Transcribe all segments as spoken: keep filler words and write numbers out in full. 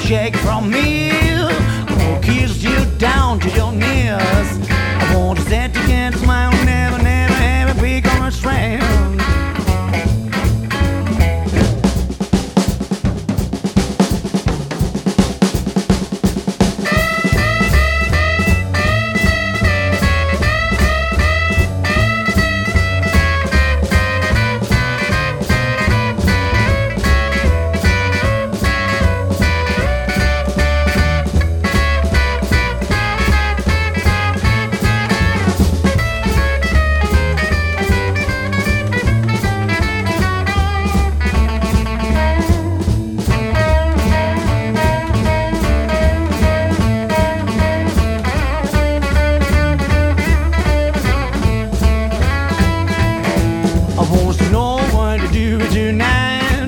shake from me. I want to kiss you down to your knees. I want to set you against smile, never, never have a big on a strand.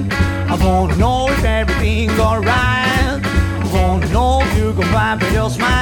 I want to know if everything's alright. I want to know if you can vibe with your smile.